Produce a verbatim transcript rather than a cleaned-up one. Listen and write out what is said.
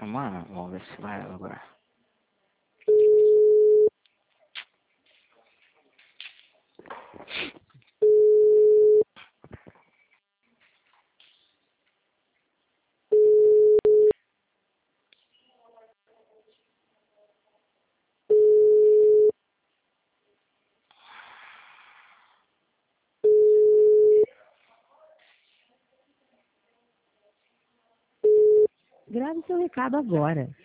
chamando. Vamos ver se vai agora. Grave seu recado agora.